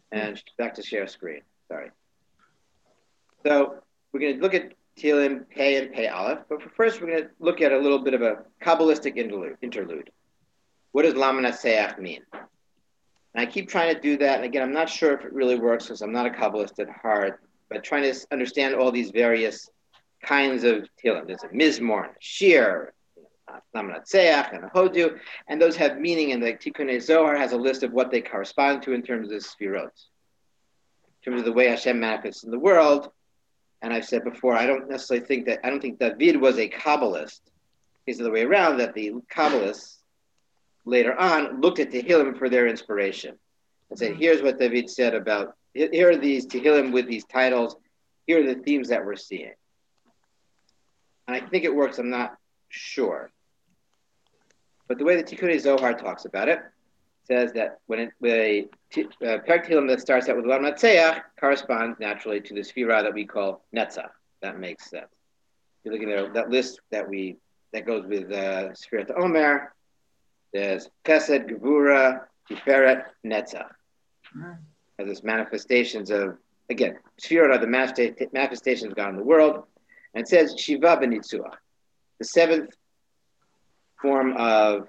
And back to share screen. Sorry. So we're going to look at Tehillim Pei and Pei Aleph, but first we're going to look at a little bit of a Kabbalistic interlude. What does Lamed Hatseach mean? And I keep trying to do that, and again, I'm not sure if it really works because I'm not a Kabbalist at heart, but trying to understand all these various kinds of Tehillim. There's a Mizmor and a Shir, Lamed Hatseach and a Hodu, and those have meaning, and the Tikkunei Zohar has a list of what they correspond to in terms of Sfirot. In terms of the way Hashem manifests in the world, and I've said before, I don't think David was a Kabbalist. It's the other way around, that the Kabbalists later on looked at Tehillim for their inspiration and said, here's what David said about, here are these Tehillim with these titles, here are the themes that we're seeing. And I think it works, I'm not sure. But the way the Tikkunei Zohar talks about it, says that when a Perek Tehillim that starts out with Lamed Hatseach corresponds naturally to the Sfirah that we call Netzach. That makes sense. You're looking at that list that goes with Sfirat Omer. There's Chesed, Gevura, Tiferet, Netzach. As this manifestations of, again, Sfirot are the manifestations of God in the world. And it says Shiva B'Nitzuach. The seventh form of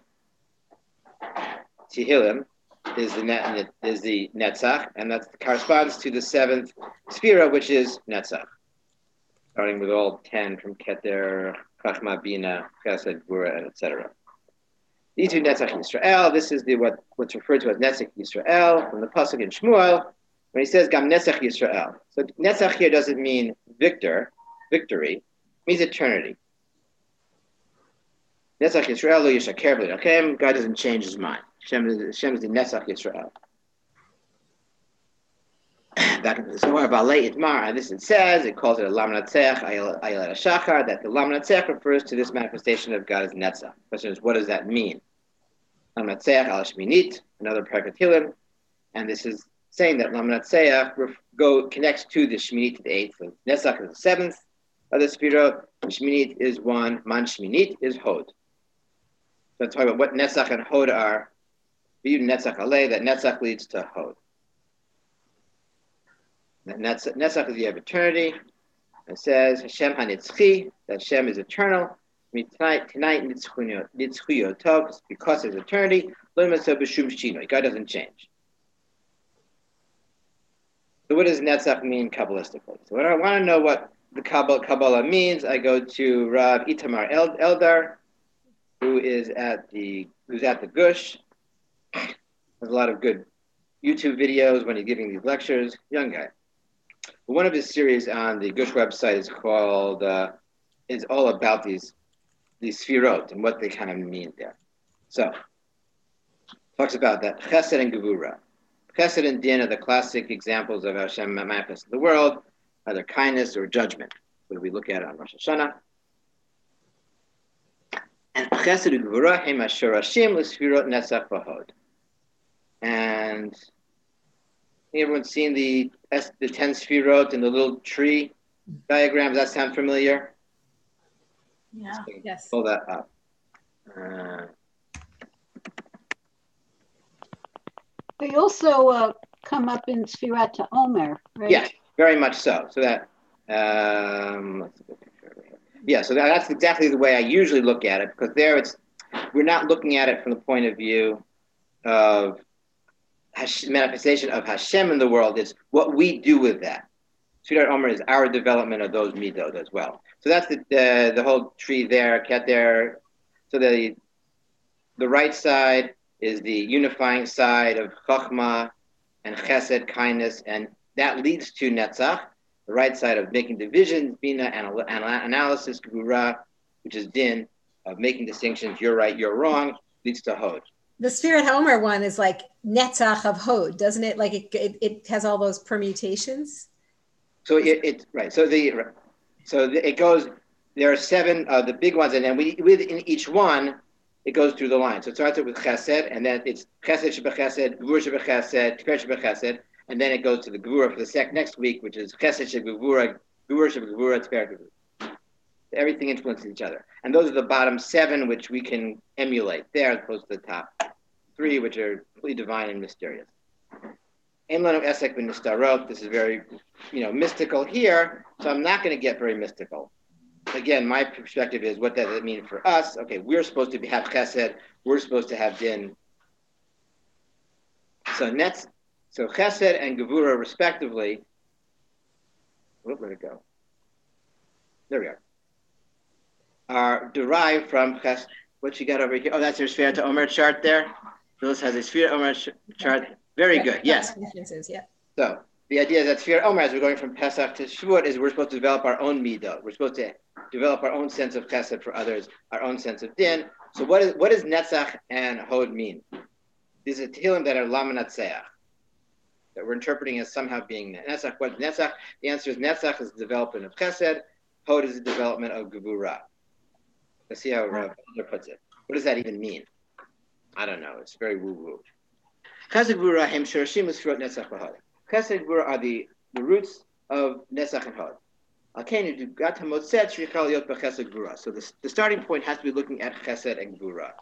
Tehillim is the Netzach, and that corresponds to the seventh Sfira, which is Netzach, starting with all 10 from Keter, Chachma, Bina, Chesed, Gvura, etc. These are Netzach Yisrael. This is what's referred to as Netzach Yisrael from the pasuk in Shmuel when he says Gam Netzach Yisrael. So Netzach here doesn't mean victory, it means eternity. Netzach Yisrael lo yishaker v'leilachem. God doesn't change his mind. Hashem is the Netzach Yisrael. Back into the Zohar, Balei Itmar, this it says, it calls it a Lamed Hatseach, Ayelet HaShachar, that the Lamed Hatseach refers to this manifestation of God as Netzach. The question is, what does that mean? Lamed Hatseach al Shminit, another Perek Tehillim, and this is saying that Lamed Hatseach connects to the Shminit, to the eighth. So Netzach is the seventh of the Sfirot, Shminit is one, Man Shminit is Hod. So let's talk about what Netzach and Hod are. Netzach Alei, that Netzach leads to Hod. Netzach is the of eternity. It says Hashem HaNitzchi, that Hashem is eternal. Tonight Nitzchuyotov, because it's eternity. God doesn't change. So what does Netzach mean Kabbalistically? So when I want to know what the Kabbalah means, I go to Rav Itamar Eldar, who's at the Gush. There's a lot of good YouTube videos when he's giving these lectures. Young guy. But one of his series on the Gush website is called, is all about these sfirot and what they kind of mean there. So, talks about that. Chesed and Gevura. Chesed and Din are the classic examples of Hashem manifest in the world, either kindness or judgment. What do we look at on Rosh Hashanah? And Chesed and Gevura hem hashorashim l'sfirot netzach v'hod. And everyone's seen the 10 Sfirot in the little tree diagram. Does that sound familiar? Yeah. Yes. Pull that up. They also come up in Sfirat Omer, right? Yeah, very much so. So that, so that's exactly the way I usually look at it, because there we're not looking at it from the point of view of manifestation of Hashem in the world. Is what we do with that. Sfirat Omer is our development of those midot as well. So that's the whole tree there, Keter. So the right side is the unifying side of Chachma and Chesed, kindness, and that leads to Netzach. The right side of making divisions, Bina, analysis, Gevura, which is Din, of making distinctions, you're right, you're wrong, leads to Hod. The Sfirat Omer one is like Netzach of Hod, doesn't it? Like it has all those permutations. So it right. So it goes. There are 7 of the big ones, and then within each one, it goes through the line. So it starts with Chesed, and then it's Chesed Shebechesed, Gevura Shebechesed, Tiferet Shebechesed, and then it goes to the Gevura for the next week, which is Chesed Shebegevura, Gevura Shebegevura, Tiferet Gevura. Everything influences each other, and those are the bottom 7, which we can emulate there, as opposed to the top 3, which are completely divine and mysterious. This is very, mystical here. So I'm not going to get very mystical. Again, my perspective is, what does it mean for us? Okay, we're supposed to have chesed. We're supposed to have din. So chesed and gevura, respectively. Where'd it go? There we go. Are derived from chesed. What you got over here? Oh, that's your Sfira to Omer chart there. Phyllis has a Sfira Omer chart. Very good. Yes. Yeah. So the idea is that Sfira Omer, as we're going from Pesach to Shavuot, is we're supposed to develop our own midah. We're supposed to develop our own sense of chesed for others, our own sense of din. So what does Netzach and Hod mean? These are Tehillim that are Lamanatseach, that we're interpreting as somehow being Netzach. What's Netzach? The answer is Netzach is the development of chesed. Hod is the development of gevura. Let's see how Rav Elder puts it. What does that even mean? I don't know. It's very woo-woo. Chesed gevura hem shorashim l'sfirot Netzach v'Hod. Chesed and gevura are the roots of Netzach and Hod. So the starting point has to be looking at chesed and gevura.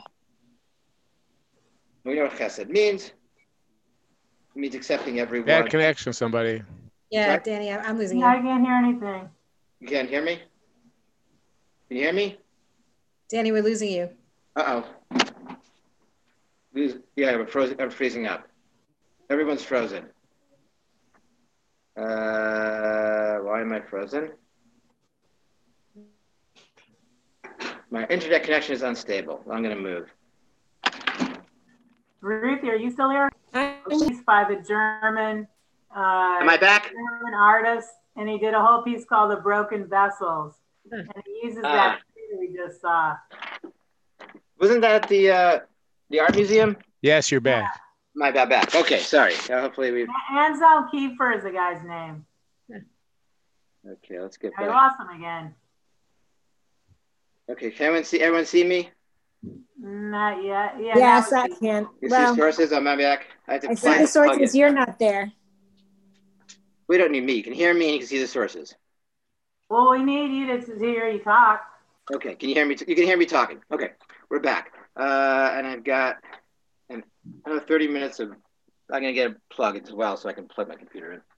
We know what chesed means. It means accepting everyone. Bad connection, somebody. Yeah, Sorry? Danny, I'm losing you. I can't hear anything. You can't hear me? Can you hear me? Danny, we're losing you. Uh-oh. Yeah, we're frozen. I'm freezing up. Everyone's frozen. Why am I frozen? My internet connection is unstable. I'm going to move. Ruthie, are you still here? Piece by the German. Am I back? German artist, and he did a whole piece called "The Broken Vessels," and he uses that tree we just saw. Wasn't that at the art museum? Yes, you're back. My bad, back. Okay, sorry. Hopefully we. Ansel Kiefer is the guy's name. Okay, let's get I back. lost him again. Okay, can everyone see me? Not yet. Yeah. Yes, I can. You Well, see sources on my back? I I see the sources. You're not there. We don't need me. You can hear me and you can see the sources. Well, we need you to hear you talk. Okay, can you hear me? You can hear me talking. Okay, we're back. And I've got another 30 minutes of, I'm going to get a plug as well so I can plug my computer in.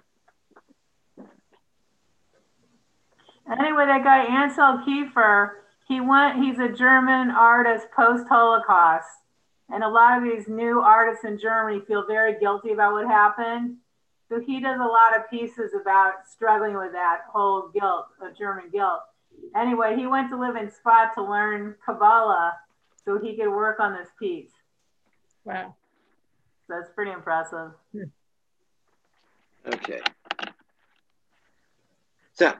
Anyway, that guy Ansel Kiefer, he's a German artist post-Holocaust. And a lot of these new artists in Germany feel very guilty about what happened. So he does a lot of pieces about struggling with that whole guilt, German guilt. Anyway, he went to live in Spa to learn Kabbalah so he could work on this piece. Wow. So that's pretty impressive. Okay. So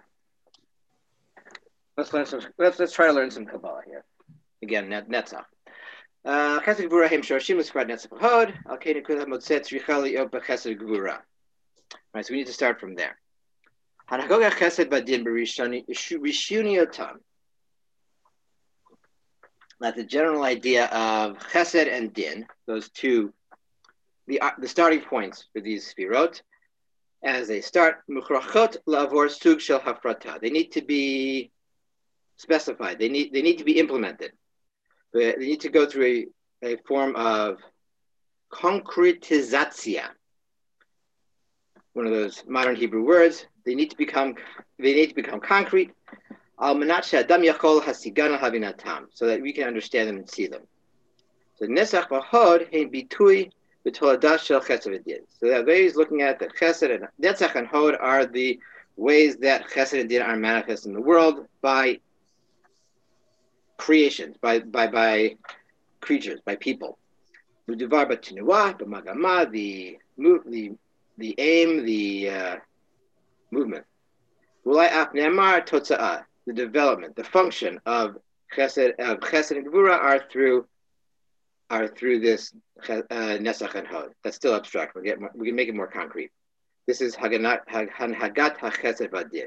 let's try to learn some Kabbalah here. Again, Netzach. Chesed gevura hem shorashim l'sfirot Netzach v'Hod. Al kein kol hamotzeh tzricha li'ot b'chesed gevura. Right, so we need to start from there. Hanagoga chesed badin b'rishuniotam. That's the general idea of chesed and din, those two, the starting points for these sfirot. As they start, muchrachot lavor sug shel hafrata. They need to be specified. They need to be implemented. They need to go through a form of concretizatsia. One of those modern Hebrew words. They need to become concrete. Al manat she'adam yachol hasigan havinatam, so that we can understand them and see them. So nesach v'hod hein bitui b'toladah shel chesed v'din. So that way he's looking at that chesed and netzach and hod are the ways that chesed and din are manifest in the world by creations, by creatures, by people. Uduvar b'tinuah b'magama, the aim, the movement. Ulai af ne'amar totza'ah, the development, the function of chesed and gevura are through this nesach and hod. That's still abstract. We can make it more concrete. This is hanhagat hachesed v'adin.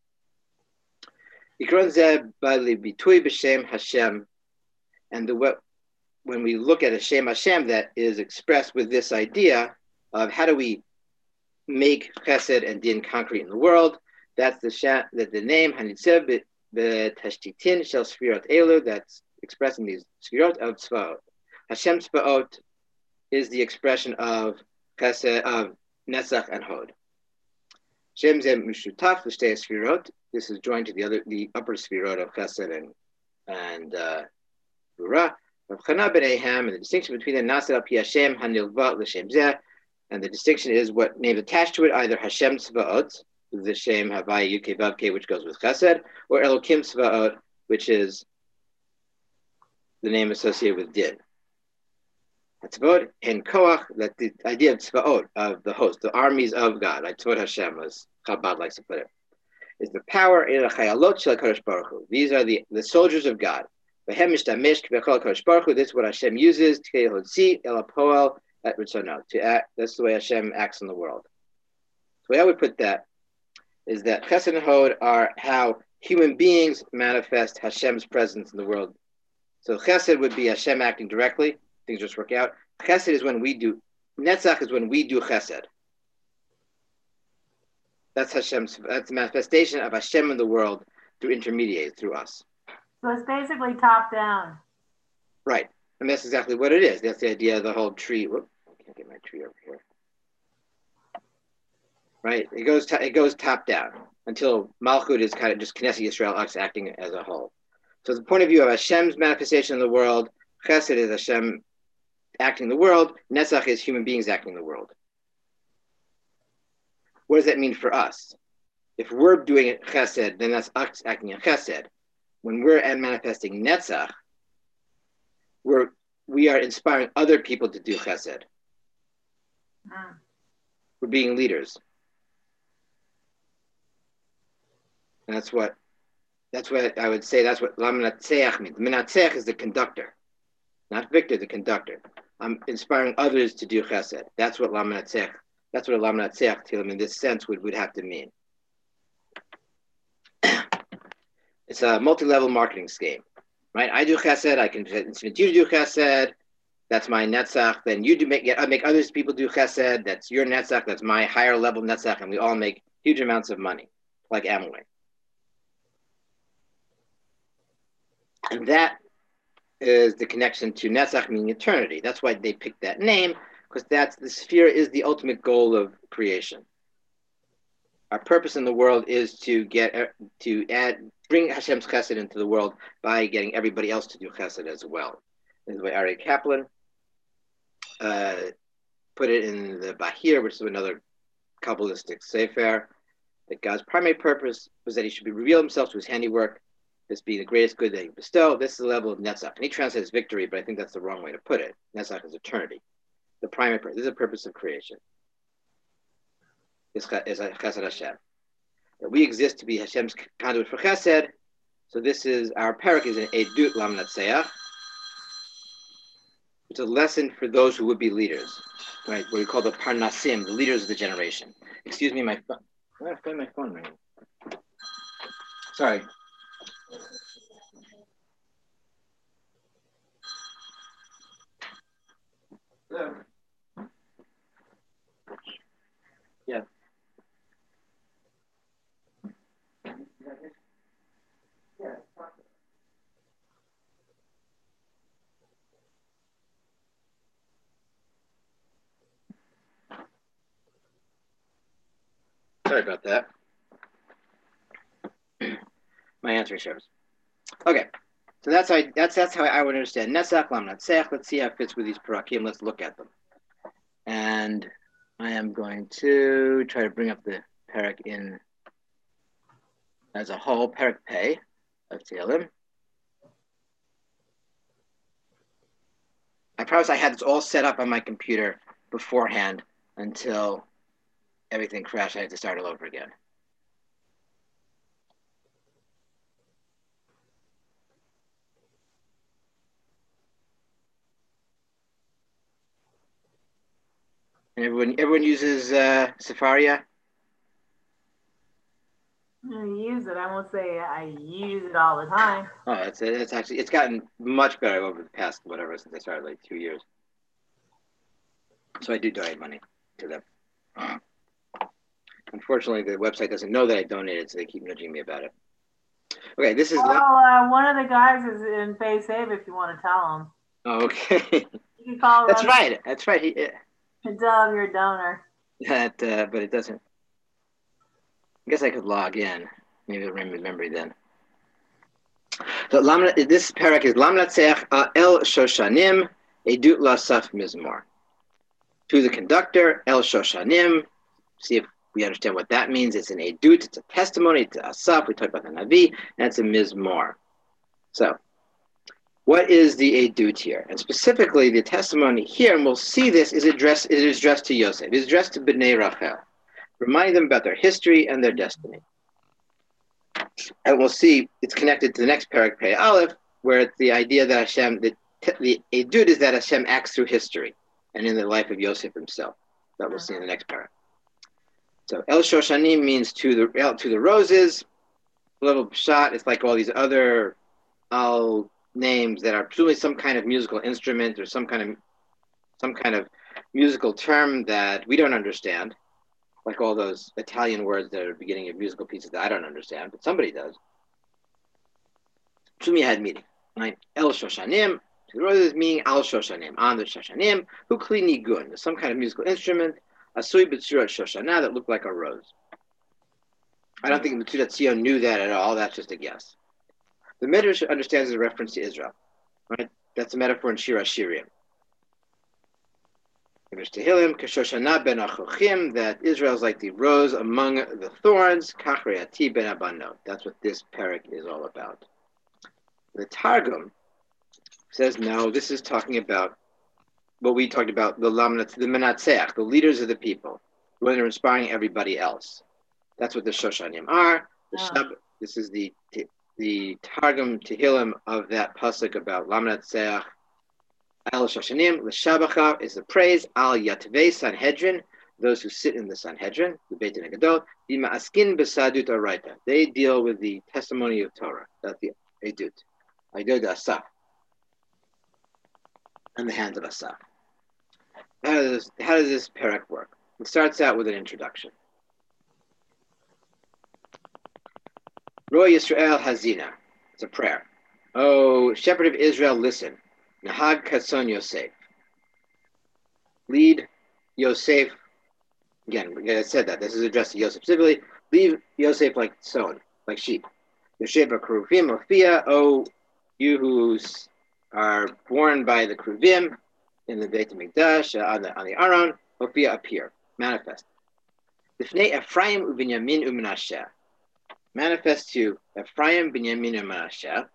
Ikron zeh ba'li bitui b'shem Hashem, and when we look at a Shem Hashem that is expressed with this idea of how do we make chesed and din concrete in the world, that's the name Hanitzev b'tashtitin shel sfirot elu, that's expressing these sfirot of tzvaot. Hashem tzvaot is the expression of Chesed of Netzach and Hod. Shem Zem Mishutaf L'Shtei Sfirot. This is joined to the upper Sfirot of Chesed and Gvura. Chana B'neihem, and the distinction between them, Naseh al Pi Hashem Hanilva L'Shem Zeh, and the distinction is what names attached to it, either Hashem Tzvaot, the Shem Havai Yud Vav Kei, which goes with Chesed, or Elokim Tzvaot, which is the name associated with Din. Tzvaot and Koach, that the idea of Tzvaot, of the host, the armies of God, like Tzvaot Hashem, as Chabad likes to put it, is the power in the Chayalot Shel HaKadosh Baruch Hu. These are the soldiers of God. This is what Hashem uses to act. That's the way Hashem acts in the world. The way I would put that is that Chesed and Hod are how human beings manifest Hashem's presence in the world. So Chesed would be Hashem acting directly. Things just work out. Chesed is when we do. Netzach is when we do Chesed. That's Hashem's. That's the manifestation of Hashem in the world through intermediates, through us. So it's basically top down. Right. And that's exactly what it is. That's the idea of the whole tree. Whoop, I can't get my tree over here. Right. It goes top down until Malchut is kind of just Knesset Yisrael acting as a whole. So the point of view of Hashem's manifestation in the world, Chesed is Hashem acting in the world, Netzach is human beings acting in the world. What does that mean for us? If we're doing Chesed, then that's us acting in Chesed. When we're manifesting Netzach, we are inspiring other people to do Chesed. We're being leaders. And that's what I would say. That's what Lamanatseach means. Menatseach is the conductor, not Victor, the conductor. I'm inspiring others to do Chesed. That's what Lamanatseach. That's what a Lamanatseach Tilim in this sense would have to mean. It's a multi-level marketing scheme, right? I do Chesed. I can instrument you to do Chesed. That's my Netzach. Then you make others people do Chesed. That's your Netzach. That's my higher level Netzach, and we all make huge amounts of money, like Amway. And that is the connection to Netzach, meaning eternity. That's why they picked that name, because that's the sphere is the ultimate goal of creation. Our purpose in the world is to bring Hashem's Chesed into the world by getting everybody else to do Chesed as well. This is the way Aryeh Kaplan put it in the Bahir, which is another Kabbalistic sefer, that God's primary purpose was that he should reveal himself to his handiwork, this being the greatest good that he bestow. This is the level of Netzach. And he translates victory, but I think that's the wrong way to put it. Netzach is eternity. The primary purpose. This is the purpose of creation. Is Chesed Hashem. That we exist to be Hashem's conduit for Chesed. So this is, our parak is an Edut Lamnatseach. It's a lesson for those who would be leaders, right? What we call the Parnasim, the leaders of the generation. Excuse me, my phone. I gotta find my phone ringing. Sorry. Hello. Yeah. Yeah. Sorry about that. My answering service. Okay, so that's how I would understand Netzach, Lamnatseach. Let's see how it fits with these parakim. Let's look at them. And I am going to try to bring up the parak in as a whole, parak pei of Tehillim. I promise I had this all set up on my computer beforehand until everything crashed. I had to start all over again. And everyone uses Sefaria? I use it. I won't say I use it all the time. Oh, it's gotten much better over the past whatever since I started, like 2 years. So I do donate money to them. Unfortunately, the website doesn't know that I donated, so they keep nudging me about it. Okay, this is. Well, one of the guys is in Pay Save if you want to tell him. Oh, okay. You can call. That's right. That's right. Dove, you're a donor. That, but it doesn't. I guess I could log in. Maybe it'll remember then. So this parak is Lam Natseach El Shoshanim Edut Lasaf Mizmor. To the conductor, El Shoshanim. See if we understand what that means. It's an Edut, it's a testimony to Asaf. We talked about the Navi, and it's a Mizmor. So, what is the Edut here? And specifically, the testimony here, and we'll see this, is addressed to Yosef. It is addressed to Bnei Rachel, reminding them about their history and their destiny. And we'll see it's connected to the next parak, Pei Aleph, where it's the idea that Hashem, the Edut is that Hashem acts through history and in the life of Yosef himself. That we'll see in the next parak. So El Shoshanim means to the roses. A little shot. It's like all these other names that are presumably some kind of musical instrument or some kind of musical term that we don't understand. Like all those Italian words that are beginning of musical pieces that I don't understand, but somebody does. Shumi had meaning, right? El Shoshanim, to the roses, meaning Al Shoshanim, on the Shoshanim, who kli nigun, some kind of musical instrument, asui b'tzurat Shoshana, that looked like a rose. I don't think Metzudat Tzion knew that at all. That's just a guess. The Midrash understands the reference to Israel, right? That's a metaphor in Shir HaShirim. Tehillim, Kashoshana ben Achochim, that Israel is like the rose among the thorns, Kachreati ben Abanot. That's what this parak is all about. The Targum says, no, this is talking about what we talked about, the Menatzeach, the leaders of the people, when they're inspiring everybody else. That's what the Shoshanim are. This is the Targum Tehillim of that pasuk about Lamnatzeach. Al Shoshanim, L'Shabacha is the praise, Al Yatvei Sanhedrin, those who sit in the Sanhedrin, the Beit Din HaGadol, Bima Askin B'Sadut Araita. They deal with the testimony of Torah. That's the Edut. Edut Asaf. In the hands of Asaf. How does this parak work? It starts out with an introduction. Roy Yisrael Hazina. It's a prayer. Oh, shepherd of Israel, listen. Nahag Katson Yosef. Lead Yosef. Again, I said that. This is addressed to Yosef specifically. Lead Yosef like son, like sheep. Yosef Kruvim Ophia. Oh, you who are born by the Kruvim in the Beit HaMikdash, on the Aron, Ophia appear, manifest. B'fnei Ephraim u'Binyamin u'Menashe. Manifest to Ephraim, Binyamin, and Menashe.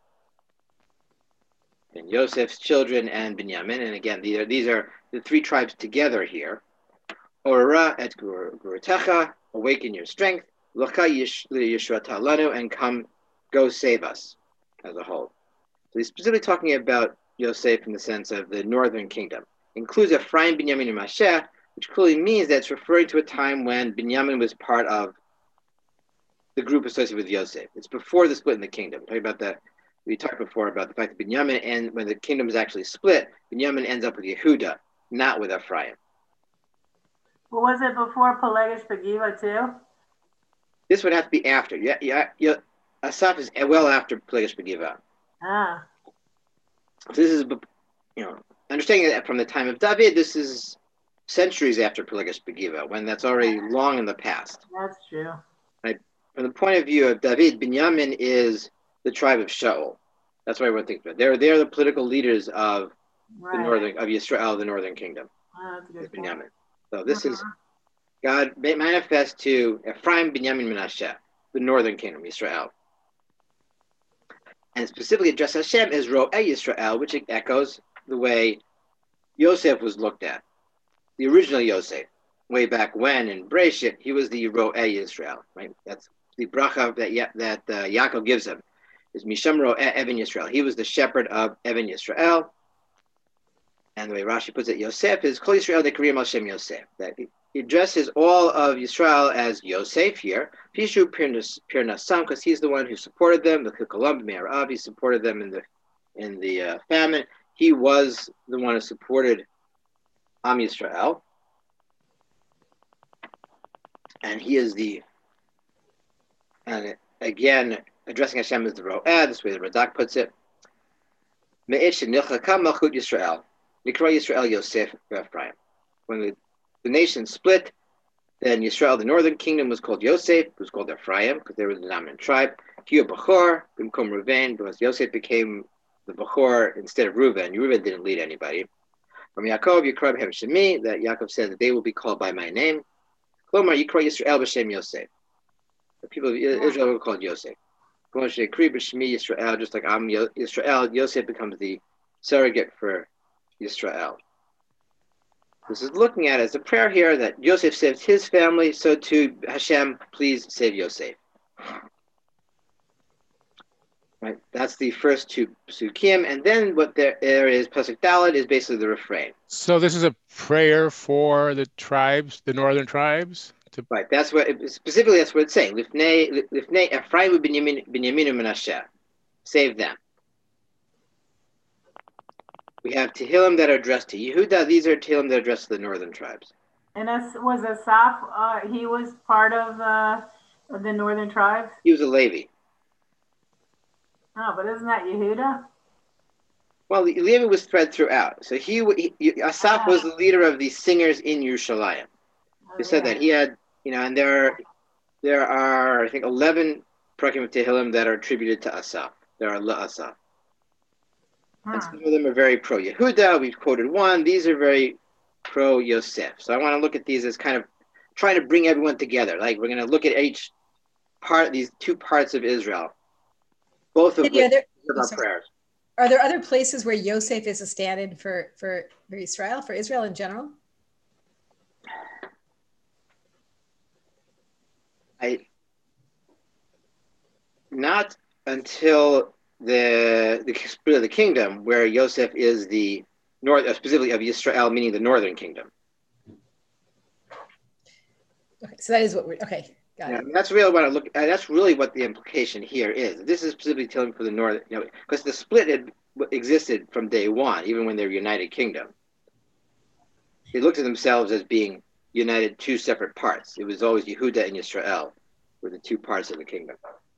And Yosef's children and Binyamin, and again, these are the three tribes together here. Orah et Gurutecha, awaken your strength. L'cha Yishrata lanu, and come, go save us as a whole. So he's specifically talking about Yosef in the sense of the northern kingdom. Includes Ephraim, Binyamin, and Menashe, which clearly means that it's referring to a time when Binyamin was part of the group associated with Yosef. It's before the split in the kingdom. Talking about that. We talked before about the fact that Binyamin, and when the kingdom is actually split, Binyamin ends up with Yehuda, not with Ephraim. Well, was it before Pelegish Begiva too? This would have to be after. Yeah. Asaph is well after Pelegish Begiva. Ah. So this is, understanding that from the time of David, this is centuries after Pelegish Begiva, when that's already long in the past. That's true. Right? From the point of view of David, Binyamin is the tribe of Shaul. That's what everyone thinks about. They're the political leaders of the northern of Yisrael, the northern kingdom. Oh, that's a good Binyamin. point. So this is God manifest to Ephraim, Binyamin, Menashe, the northern kingdom, Yisrael. And specifically address Hashem as Ro'eh Yisrael, which echoes the way Yosef was looked at. The original Yosef, way back when in Breshit, he was the Ro'eh Yisrael, right? That's the bracha that Yaakov gives him. Is Misham Ro'eh Even Yisrael. He was the shepherd of Even Yisrael. And the way Rashi puts it, Yosef is Kol Yisrael Dekariyam Al Shem Yosef. That he addresses all of Yisrael as Yosef here. Pishu Pir Nasam, because he's the one who supported them. The Kikolam Me'arav, he supported them in the famine. He was the one who supported Am Yisrael. And he is and again, addressing Hashem as the Ro'eh, this way the Radak puts it. Me'et shenilchaka malchut Yisrael. Nikra Yisrael Yosef Ephraim. When the nation split. Then Yisrael, the northern kingdom, was called Yosef, was called Ephraim, because they were the dominant tribe. Hiya Bechor, Bimkom Reuven, because Yosef became the Bechor instead of Reuven. Reuven didn't lead anybody. From Yaakov, Yikra B'Hem Shemi, that Yaakov said that they will be called by my name. Klomar Yikra Yisrael B'Shem Yosef. The people of Israel were called Yosef. Klomar Shekri B'Shemi Yisrael, just like I'm Yisrael, Yosef becomes the surrogate for Yisrael. This is looking at as a prayer here that Yosef saved his family, so too Hashem, please save Yosef. Right, that's the first two psukim, and then what there is pasuk Dalet is basically the refrain. So this is a prayer for the tribes, the northern tribes. Right, that's what specifically that's what it's saying. Lifnei Ephraim Binyamin Menashe, save them. We have Tehillim that are addressed to Yehuda. These are Tehillim that are addressed to the northern tribes. And was Asaph, he was part of the northern tribes? He was a Levi. Oh, but isn't that Yehuda? Well, Levi was spread throughout. So Asaph was the leader of the singers in Yerushalayim. He said that he had, and there are I think 11 Prakim of Tehillim that are attributed to Asaph. There are LaAsaph. And some of them are very pro-Yehuda. We've quoted one. These are very pro-Yosef. So I want to look at these as kind of trying to bring everyone together. Like we're going to look at each part, these two parts of Israel, both of which are our prayers. Are there other places where Yosef is a stand-in for Israel, for Israel in general? Not until the split of the kingdom, where Yosef is the north, specifically of Yisrael, meaning the northern kingdom. Okay, so that is what we're okay. Got it. That's really what I look. That's really what the implication here is. This is specifically telling for the north, because the split had existed from day one, even when they were united kingdom. They looked at themselves as being united two separate parts. It was always Yehuda and Yisrael were the two parts of the kingdom.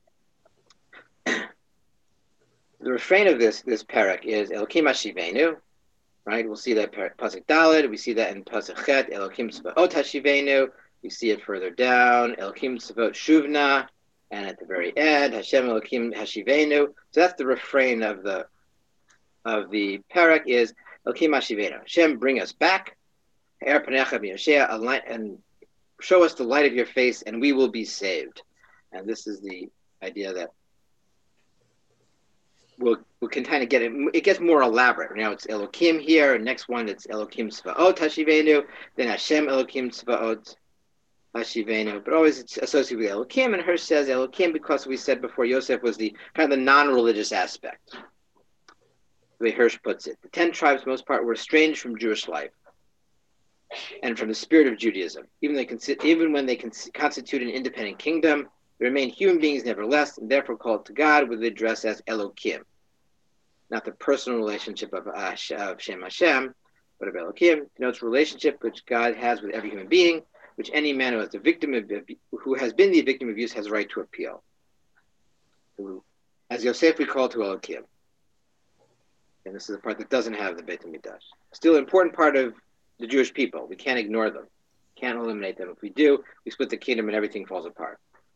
The refrain of this parak is Elokim Hashivenu, right? We'll see that pasuk Dalet. We see that in pasuk Chet, Elokim Tzvaot Hashivenu. We see it further down, Elokim Tzvaot Shuvna, and at the very end, Hashem Elokim Hashivenu. So that's the refrain of the parak is Elokim Hashivenu. Hashem, bring us back, Er Panecha B'Yoshea, and show us the light of your face, and we will be saved. And this is the idea that we can kind of get it. It gets more elaborate. Now it's Elokim here. Next one it's Elokim Tzvaot Hashivenu. Then Hashem Elokim Tzvaot Hashivenu. But always it's associated with Elokim. And Hirsch says Elokim because we said before Yosef was the kind of the non-religious aspect. The way Hirsch puts it, the 10 tribes, for the most part, were estranged from Jewish life and from the spirit of Judaism. Even when they constitute an independent kingdom, they remain human beings nevertheless, and therefore called to God with the address as Elokim. Not the personal relationship of Shem Hashem, but of Elokim, denotes relationship which God has with every human being, which any man who has been the victim of abuse has a right to appeal. As Yosef we call to Elokim. And this is the part that doesn't have the Beit HaMikdash. Still an important part of the Jewish people. We can't ignore them. Can't eliminate them. If we do, we split the kingdom and everything falls apart.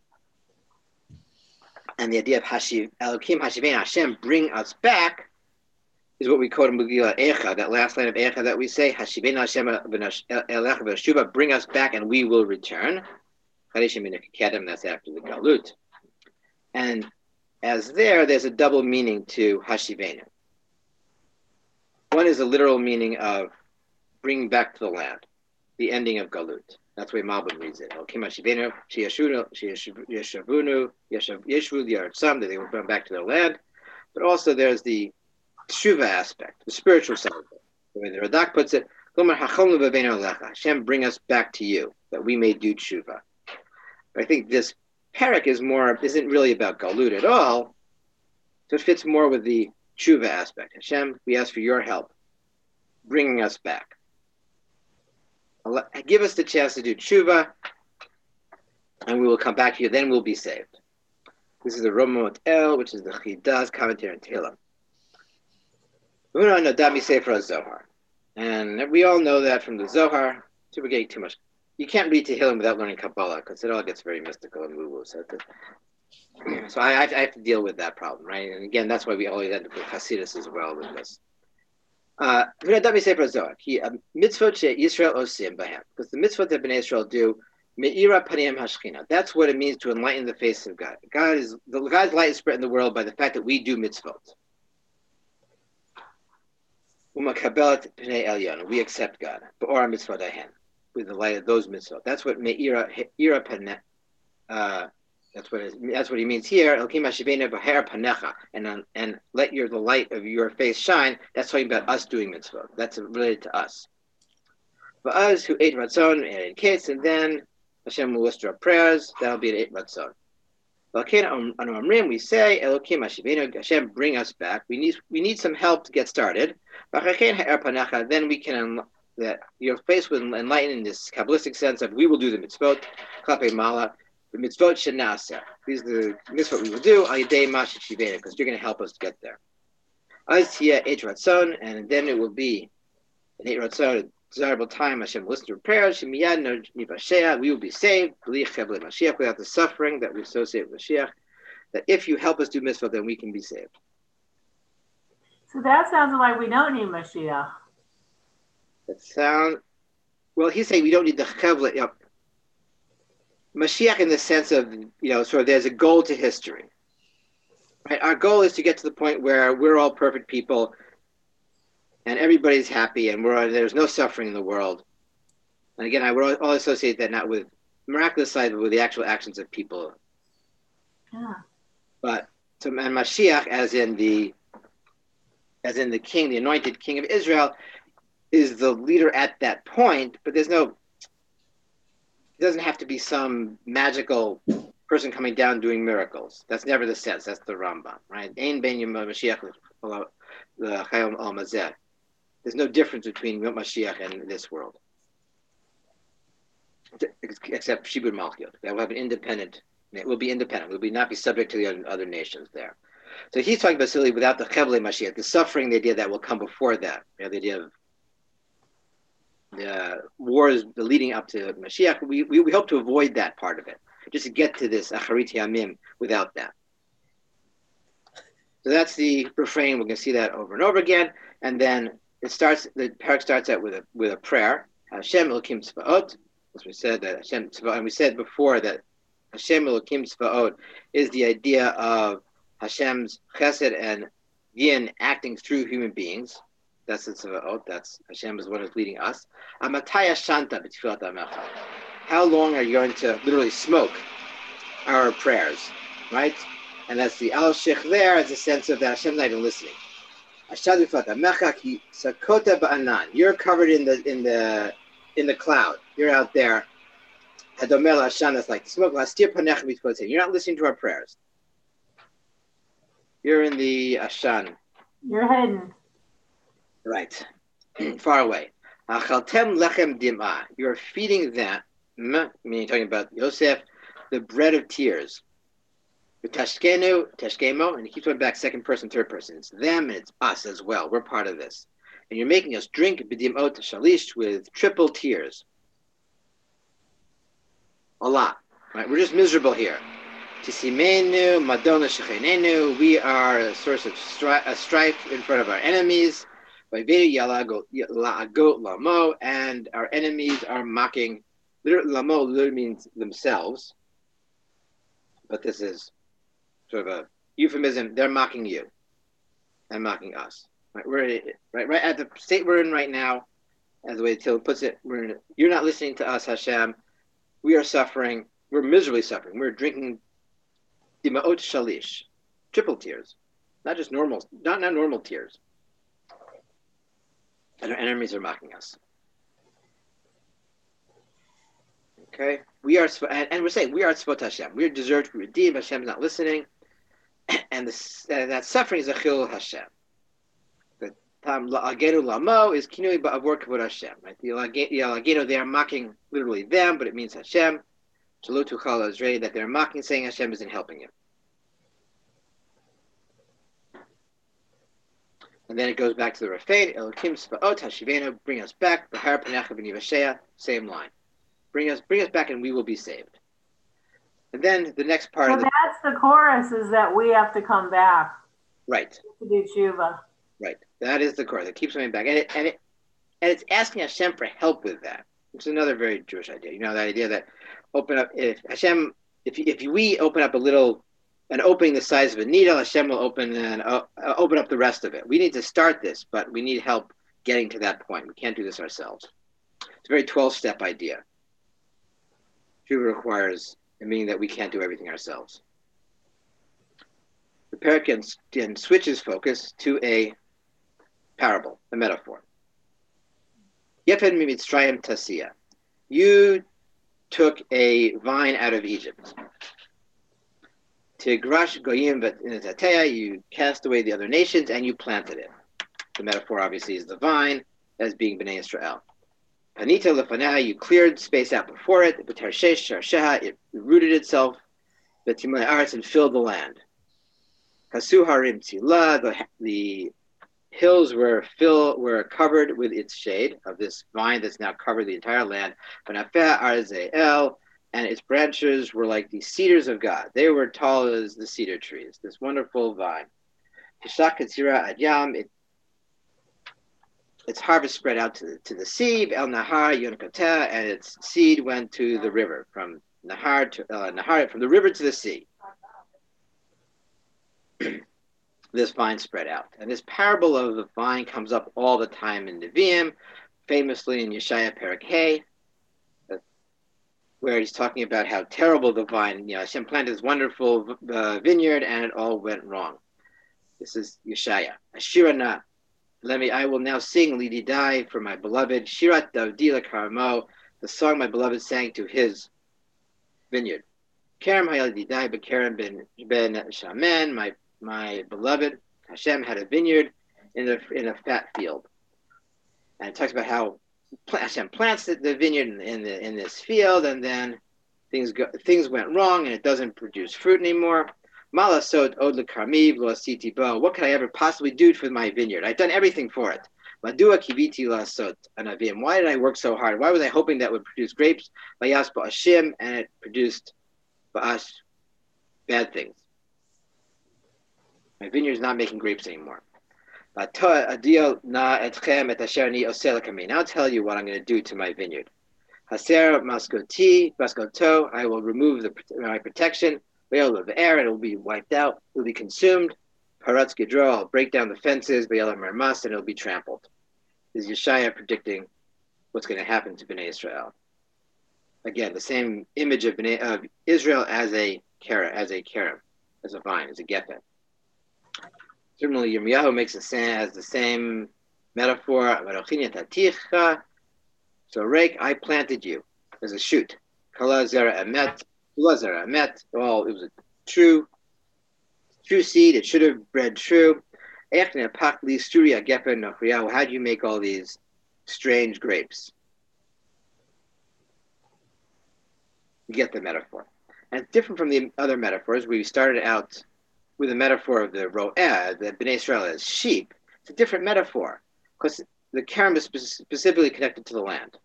And the idea of Elokim Hashivein, Hashem, bring us back, is what we quote in Megillah Eicha, that last line of Eicha that we say, Hashivein Hashem Elech v'Shuva, bring us back and we will return. That's after the Galut. And as there's a double meaning to Hashivein. One is a literal meaning of bring back to the land, the ending of Galut. That's the way Malbim reads it. Elokim Hashivenu, Yeshavunu, Yeshvu Yaratzam, that they will come back to their land. But also there's the Tshuva aspect, the spiritual side of it. The way the Radak puts it, Hashem, bring us back to you, that we may do Tshuva. I think this parak isn't really about Galut at all, so it fits more with the Tshuva aspect. Hashem, we ask for your help, bringing us back. Give us the chance to do tshuva, and we will come back to you. Then we'll be saved. This is the Romot El, which is the Chida's commentary on Tehillim. And we all know that from the Zohar. we're getting too much. You can't read Tehillim without learning Kabbalah because it all gets very mystical and woo-woo. So I have to deal with that problem, right? And again, that's why we always end up with Hasidus as well with this. Mitzvot Yisrael osim b'hem, because the mitzvot that Bnei Israel do, me'ira paniyam hashchina. That's what it means to enlighten the face of God. God's light is spread in the world by the fact that we do mitzvot. Umakabelat pnei elyon, we accept God. Ba'or mitzvot ahen, with the light of those mitzvot. That's what me'ira paneh. That's what he means here. And let the light of your face shine. That's talking about us doing mitzvah. That's related to us. For us who ate ratzon and in case, and then Hashem will list our prayers. That'll be an ate ratzon. We say, Hashem, bring us back. We need some help to get started. Then we can that your face will enlighten in this Kabbalistic sense of we will do the mitzvot. Klape mala. The mitzvot shenasa. These are the mitzvot we will do. Because you're going to help us to get there. And then it will be an eight ratzon, a desirable time. Hashem will listen to prayers. We will be saved without the suffering that we associate with Mashiach. That if you help us do mitzvot, then we can be saved. So that sounds like we don't need Mashiach. Well, he's saying we don't need the chevla. Mashiach in the sense of, sort of there's a goal to history. Right? Our goal is to get to the point where we're all perfect people and everybody's happy and there's no suffering in the world. And again, I would all associate that not with miraculous side, but with the actual actions of people. Yeah. But and Mashiach, as in the king, the anointed king of Israel, is the leader at that point, but it doesn't have to be some magical person coming down doing miracles. That's never the sense. That's the Rambam, right? Ein ben Mashiach l'chayom al mazeh. There's no difference between Mashiach and this world, except Shibud Malchut. That will have an independent. It will be independent. It will not be subject to the other nations there. So he's talking about silly without the Chevle Mashiach, the suffering, the idea that will come before that. The idea of the wars leading up to Mashiach, we hope to avoid that part of it, just to get to this Acharit Yamim without that. So that's the refrain. We're going to see that over and over again, and then the parak starts out with a prayer. Hashem Elokim Tzvaot, as we said that Hashem Tzvaot, and we said before that Hashem Elokim Tzvaot is the idea of Hashem's Chesed and Yin acting through human beings. That's the Tzvaot. That's Hashem is what is leading us. Amataya Shanta b'tfilat amecha. How long are you going to literally smoke our prayers, right? And that's the al shich there as a sense of that Hashem's not even listening. Ashadu b'tfilat amecha ki sakota ba'anan. You're covered in the cloud. You're out there. Hadomel Hashan, that's like smoke. Lastir panech b'tfilat. You're not listening to our prayers. You're in the Ashan. You're hidden. Right, far away. Achaltem lechem dimah. You're feeding them, meaning talking about Yosef, the bread of tears. Tashkenu, tashkemo, and he keeps going back second person, third person. It's them and it's us as well. We're part of this. And you're making us drink b'dimot shalish with triple tears. A lot, right? We're just miserable here. Tisimenu, madona shechenenu. We are a source of strife in front of our enemies. And our enemies are mocking. Lamo literally means themselves, but this is sort of a euphemism. They're mocking you and mocking us. Right, we're right at the state we're in right now, as the way Till puts it. You're not listening to us, Hashem. We are suffering. We're miserably suffering. We're drinking dima'ot shalish, triple tears, not just normal, not normal tears. And our enemies are mocking us. Okay, we are, and we're saying we are tzvot Hashem. We are deserved to be redeemed. Hashem is not listening, and that suffering is a chilul Hashem. The tam la'agenu lamo is kinui ba'avor kavod Hashem. Right, the la'agenu, they are mocking literally them, but it means Hashem. Shelo tuchal azrei, that they're mocking, saying Hashem isn't helping you. And then it goes back to the refrain, Elokim Sfa'ot Hashivenu, bring us back, B'har Panecha B'nivashea, same line. Bring us back and we will be saved. And then the next part So of that's the chorus, is that we have to come back right, to do tshuva. right. That is the chorus. It keeps coming back. And it's asking Hashem for help with that, which is another very Jewish idea. You know, that idea that open up, if we open up an opening the size of a needle, Hashem will open up the rest of it. We need to start this, but we need help getting to that point. We can't do this ourselves. It's a very 12-step idea. Tshuva requires, meaning that we can't do everything ourselves. The parak then switches focus to a parable, a metaphor. Yefen mimitzrayim tasiya. You took a vine out of Egypt. Tigrash goyim v'tateya, you cast away the other nations and you planted it. The metaphor obviously is the vine as being Bnei Israel. Panita lefanah, you cleared space out before it. B'tarshesh sharsheha, it rooted itself. B'timlei aretz, and filled the land. Hasu harim tzila, the hills were covered with its shade of this vine that's now covered the entire land. Panafeh arzeel, and its branches were like the cedars of God. They were tall as the cedar trees, this wonderful vine. Tishak katzira ad yam, its harvest spread out to the sea, El Nahar Yonkoteh, and its seed went to the river, from Nahar from the river to the sea. This vine spread out. And this parable of the vine comes up all the time in Nevi'im, famously in Yeshaya Perek Hey, where he's talking about how terrible the vine, Hashem planted this wonderful vineyard and it all went wrong. This is Yeshaya. Ashirana, I will now sing Lididai for my beloved, Shirat Davdi Karamo, the song my beloved sang to his vineyard. Kerem Hayalididai Bekerem ben Shaman, my beloved, Hashem had a vineyard in a fat field. And it talks about how Hashem plants the vineyard in this field, and then things went wrong, and it doesn't produce fruit anymore. Malasot od lekarmi v'lo asiti bo. What could I ever possibly do for my vineyard? I've done everything for it. Madua kiviti lasot anavim. Why did I work so hard? Why was I hoping that would produce grapes? Vayas ba'ashim, and it produced ba'ash, bad things. My vineyard's not making grapes anymore. Now I'll tell you what I'm going to do to my vineyard. Haser maskoto, I will remove my protection. Of the air, and it will be wiped out. It will be consumed. Paratz Gedro, I'll break down the fences. Ve'elam Mermas, and it will be trampled. This is Yeshaya predicting what's going to happen to Bnei Israel. Again, the same image of Israel as a kerem, as a vine, as a geffen. Certainly, Yirmiyahu has the same metaphor. So, Reik, I planted you as a shoot. Kala zera emet. Well, it was a true seed. It should have bred true. How do you make all these strange grapes? You get the metaphor. And it's different from the other metaphors. We started out with a metaphor of the ro'eh, the Bnei Israel as sheep. It's a different metaphor because the kerem is specifically connected to the land.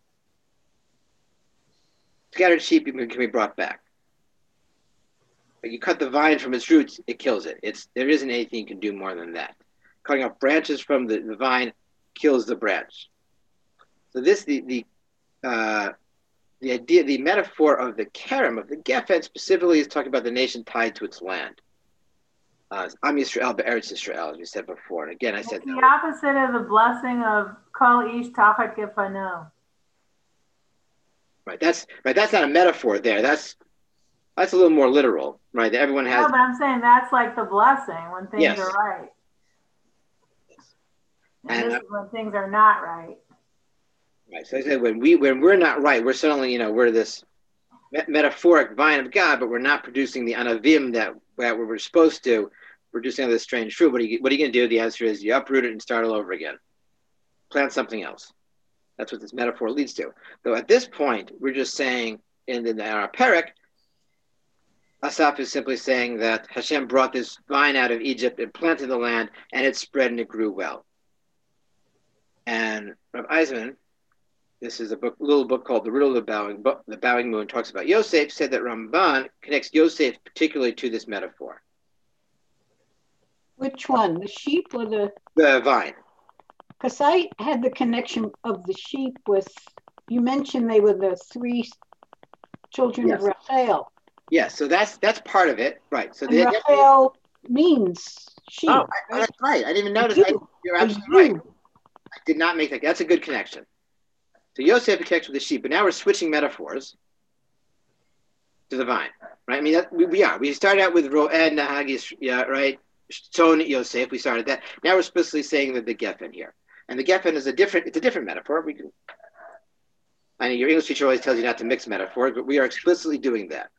Scattered sheep can be brought back. But you cut the vine from its roots, it kills it. There isn't anything you can do more than that. Cutting off branches from the vine kills the branch. So this the idea, the metaphor of the kerem, of the geffen specifically, is talking about the nation tied to its land. Am Yisrael be'eretz Yisrael, as we said before. And again, I said the opposite of the blessing of kol ish tachat gefano. Right. That's not a metaphor there. That's a little more literal, right? Everyone has. No, but I'm saying that's like the blessing when things are right. And this is when things are not right. Right. So I said when we're not right, we're suddenly we're this metaphoric vine of God, but we're not producing the anavim that we're supposed to. Producing all this strange fruit. What are you going to do? The answer is you uproot it and start all over again. Plant something else. That's what this metaphor leads to. Though at this point, we're just saying in our perek, Asaph is simply saying that Hashem brought this vine out of Egypt and planted the land, and it spread and it grew well. And Rav Eisman, this is a little book called The Riddle of the Bowing Moon, talks about Yosef, said that Ramban connects Yosef particularly to this metaphor. Which one, the sheep or the vine? Because I had the connection of the sheep with, you mentioned they were the three children of Rachel. Yes, so that's part of it, right? So and Rachel means sheep. Oh, that's right. I didn't even notice. You're absolutely right. I did not make that. That's a good connection. So Yosef connects with the sheep, but now we're switching metaphors to the vine, right? I mean, we started out with Ro'ed Nahagis, right? Son Yosef. We started that. Now we're explicitly saying that the Geffen here, and the Geffen is a different metaphor. I know your English teacher always tells you not to mix metaphors, but we are explicitly doing that.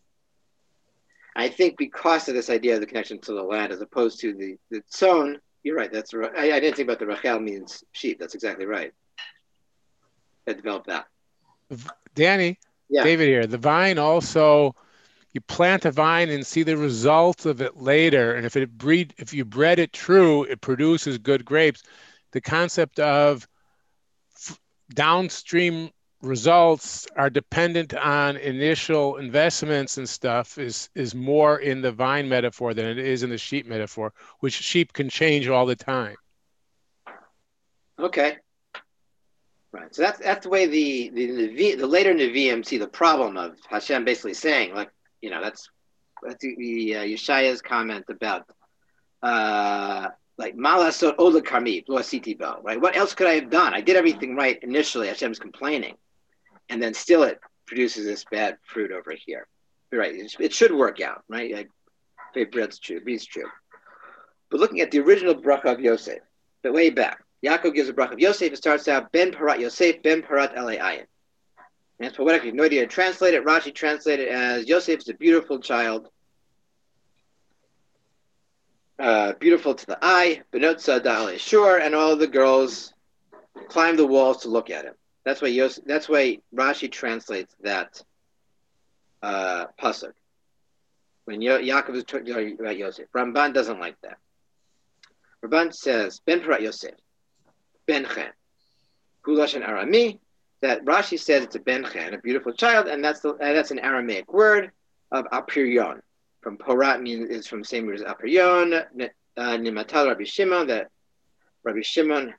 I think because of this idea of the connection to the land, as opposed to the Son, you're right. That's right. I didn't think about the Rachel means sheep. That's exactly right. I developed that. Danny, David here. The vine also, you plant a vine and see the results of it later. And if you bred it true, it produces good grapes. The concept of downstream results are dependent on initial investments and stuff is more in the vine metaphor than it is in the sheep metaphor, which sheep can change all the time. Okay. Right. So that's the way the later Nevi'im see the problem of Hashem basically saying, like, that's the Yeshaya's comment about like Malasot Ola Karmi, Lo Asiti Bo, right? What else could I have done? I did everything right initially. Hashem's complaining. And then still it produces this bad fruit over here. You're right. It should work out, right? Like, bread's true, be's true. But looking at the original bracha of Yosef, but way back, Yaakov gives a bracha of Yosef. It starts out, Ben Parat Yosef, Ben Parat Elei Ayin. And it's poetic. You have no idea how to translate it. Rashi translated it as Yosef is a beautiful child, beautiful to the eye, Benot Sada Alei Shur, and all the girls climb the walls to look at him. That's why Rashi translates that pasuk when Yaakov is talking about Yosef. Ramban doesn't like that. Ramban says Ben Parat Yosef, Ben Chen, Gulash Arami. That Rashi says it's a Ben Chen, a beautiful child, and that's an Aramaic word of apiryon. From Porat is from the same word as apiryon. Nimatal Rabbi Shimon, that Rabbi Shimon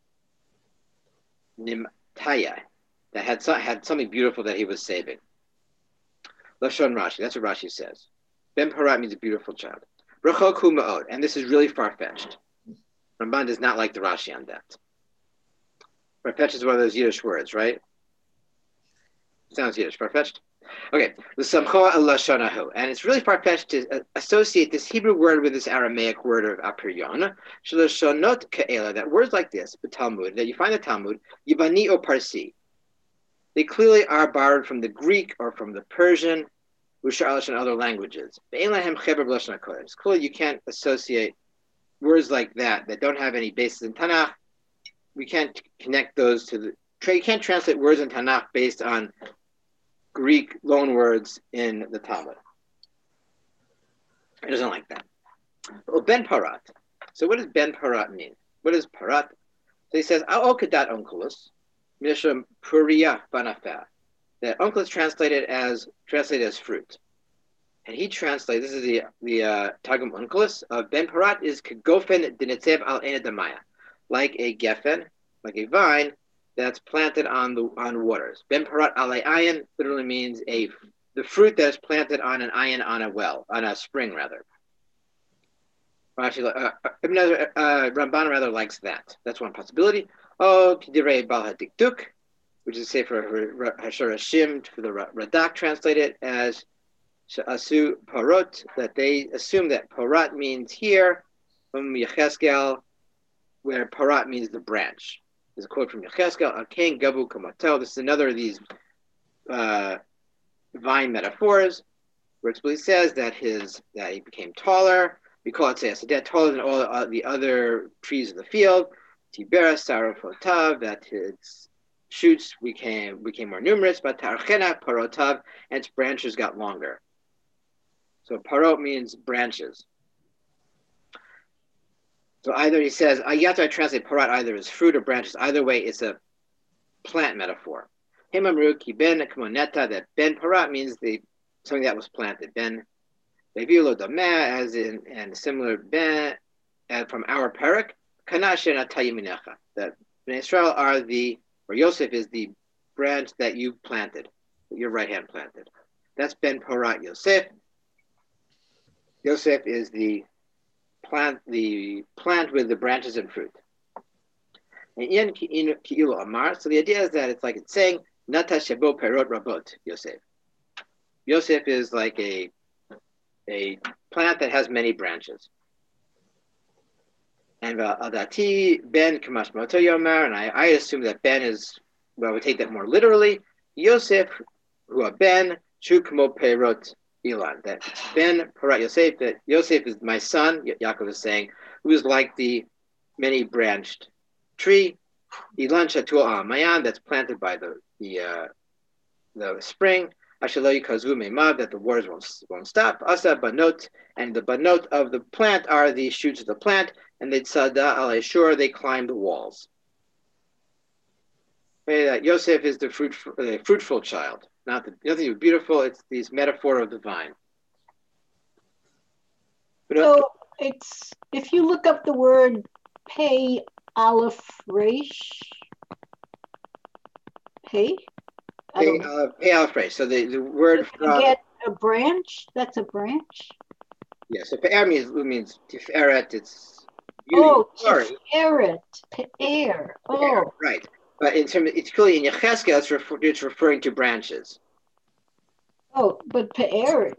Nimtaya, that had something beautiful that he was saving. Lashon Rashi, that's what Rashi says. Ben Porat means a beautiful child. Rachok hu ma'od, and this is really far-fetched. Ramban does not like the Rashi on that. Far-fetched is one of those Yiddish words, right? Sounds Yiddish, far-fetched. Okay, the Samchoa Lashonahu, and it's really far-fetched to associate this Hebrew word with this Aramaic word of apiryon. Shalashonot Ka'ela, that words like this, the Talmud, that you find in the Talmud, Yibani or Parsi, they clearly are borrowed from the Greek or from the Persian, Usha'alash and other languages. It's clearly you can't associate words like that don't have any basis in Tanakh. We can't connect those to you can't translate words in Tanakh based on Greek loan words in the Talmud. It doesn't like that. Well, Ben Parat. So what does Ben Parat mean? What is Parat? So he says, Al Okadat Onkelos, Mishram Puria Banafah. That Onkelos translated as fruit. And he translates, this is the Targum Onkelos of Ben Parat is Kegofen Dinetzev Al Ena Damaya. Like a geffen, like a vine that's planted on waters. Ben Parat Alei Ayin literally means the fruit that is planted on an ayin, on a well, on a spring rather. Ramban rather likes that. That's one possibility. Oh, Kidirei Bal HaDikduk, which is say for Hashar Hashim, for the Radak translated as Asu Parot, that they assume that Parat means here from Yecheskel, where Parat means the branch. There's a quote from Yecheskel, Akain Gabu Kamatel. This is another of these vine metaphors, where it explicitly says that he became taller. We call it Seyasadet, taller than all the other trees of the field. Tibera Sarofotav, that his shoots became more numerous, but Tarchena Parotav, and its branches got longer. So Parot means branches. So either he says, you have to translate parat either as fruit or branches. Either way, it's a plant metaphor. Himamru ki ben kamoneta, that ben parat means something that was planted. Ben Leviulo dameh, as in, and similar ben from our parak, kanashe natayiminecha, that Ben Israel or Yosef is the branch that you planted, that your right hand planted. That's ben parat Yosef. Yosef is the plant with the branches and fruit. So the idea is that it's like it's saying Nata Shebo Perot Rabot Yosef. Yosef is like a plant that has many branches. And Adati Ben Kamash Moto Yomar, and I assume that Ben is, well, we take that more literally. Yosef, who Ben Shukmo Perot Ilan, that Ben Parat Yosef, that Yosef is my son, Yaakov is saying, who is like the many branched tree, Ilan Shatua Mayan, that's planted by the spring, Ashaloy Kazu Meimad, that the waters won't stop, Asa Banot, and the Banot of the plant are the shoots of the plant, and the Tzada al Ashur, they climb the walls. That Yosef is the fruitful child, nothing beautiful. It's this metaphor of the vine. So it's, if you look up the word pei aleph resh, pei aleph resh. So the word from, get a branch. That's a branch. Yeah. So pe'er means tiferet. It's beauty. Oh, tiferet, pe'er. Oh, pe'er, right. But in terms, it's clearly in Yechezkel, it's referring to branches. Oh, but pe'er.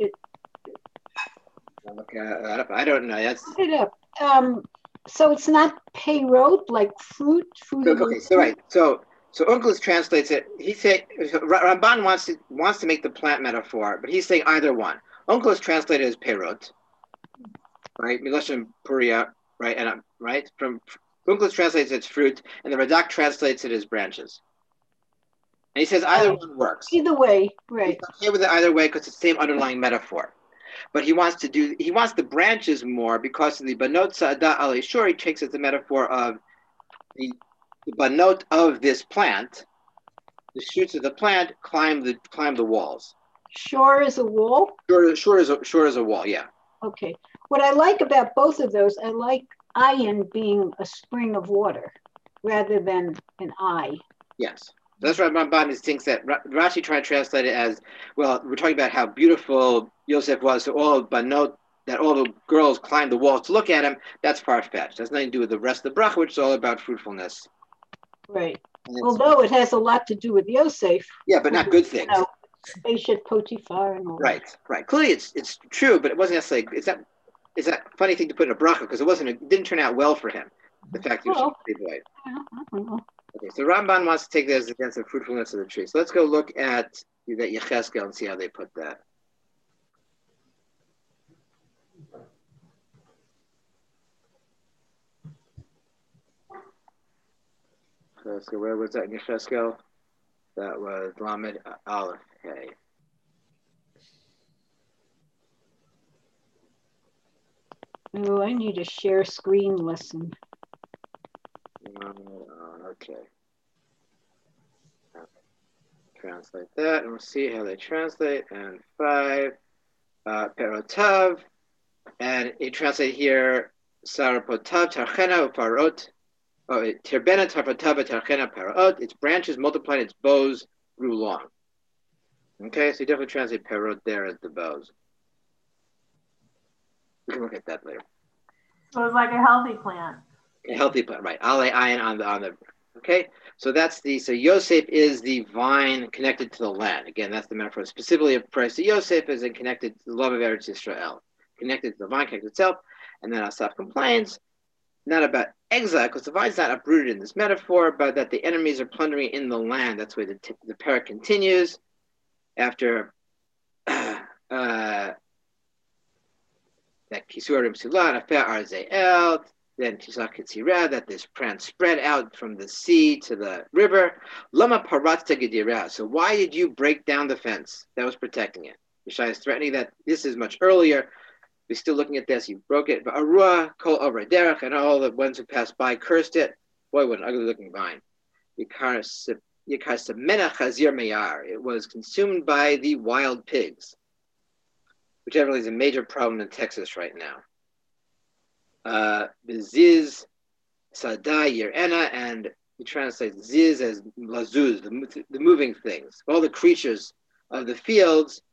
I don't know. That's. Look it up. So it's not peyrot, like fruit. Okay, so right. So Onkelos translates it. He said Ramban wants to make the plant metaphor, but he's saying either one. Onkelos translated as peyrot, right? Miloshem puria, right? And right from Onkelos translates it as fruit, and the Radak translates it as branches. And he says either one works. Either way, right? He's okay with it either way because it's the same underlying metaphor. But he wants the branches more because of the Banot Sa'ada al Ishur. He takes it as the metaphor of the Banot of this plant. The shoots of the plant climb the walls. Shore is a wall? Shore is a wall, yeah. Okay. What I like about both of those, I like ayin being a spring of water rather than an eye. Yes. That's why Ramban thinks that Rashi trying to translate it as, well, we're talking about how beautiful Yosef was to all Banot, that all the girls climbed the walls to look at him. That's far-fetched. That's nothing to do with the rest of the bracha, which is all about fruitfulness. Right. Although it has a lot to do with Yosef. Yeah, but not good things. Eshet Potiphar and all that. Right. Clearly it's true, but it wasn't necessarily, it's that funny thing to put in a bracha because it didn't turn out well for him. The fact that he was boy. I don't know. Okay, so Ramban wants to take that as against the fruitfulness of the tree. So let's go look at that Yechezkel and see how they put that. So where was that in Yechezkel? That was Lamed Aleph Hey. Oh, I need a share screen lesson. Okay. Translate that, and we'll see how they translate. And 5, Perotav, and it translates here, Sarapotav Tarchena Parot, Tirbena Tarpotav Tarchena Parot, its branches multiplied, its bows grew long. Okay, so you definitely translate Perot there as the bows. We can look at that later. So it's like a healthy plant. A healthy plant, right? Ale ayin on the. Okay, so so Yosef is the vine connected to the land. Again, that's the metaphor. Specifically, of Christ to Yosef is connected to the love of Eretz Yisrael, connected to the vine, connected itself. And then Asaph complains, not about exile, because the vine's not uprooted in this metaphor, but that the enemies are plundering in the land. That's where the parak continues after that Kisurim Silat, Afer Arzeel. Then that this plant spread out from the sea to the river. Lama Paratza Gedira. So why did you break down the fence that was protecting it? Yeshai is threatening that this is much earlier. We're still looking at this. You broke it. Arua kol over derech, and all the ones who passed by cursed it. Boy, what an ugly-looking vine. It was consumed by the wild pigs, which evidently is a major problem in Texas right now. Ziz Sada Yerena, and we translate Ziz as lazuz, the moving things. All the creatures of the fields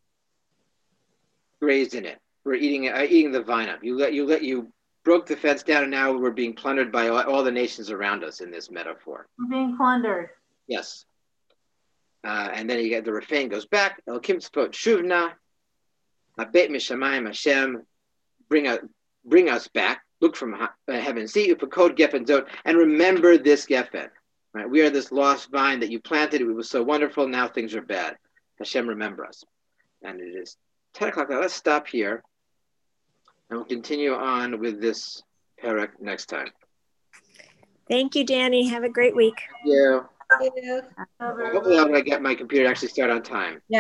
grazed in it. We're eating the vine up. You broke the fence down, and now we're being plundered by all the nations around us in this metaphor. We're being plundered. Yes. And then you get the refrain goes back. Elokim tzpot shuvna, abet mishamayim Hashem, bring us back. Look from heaven, see upakod gefen zot, and remember this gefen. Right? We are this lost vine that you planted. It was so wonderful. Now things are bad. Hashem, remember us. And it is 10 o'clock now. Let's stop here. And we'll continue on with this parak next time. Thank you, Danny. Have a great week. Yeah. Yeah. Hopefully I'm going to get my computer to actually start on time. Yeah.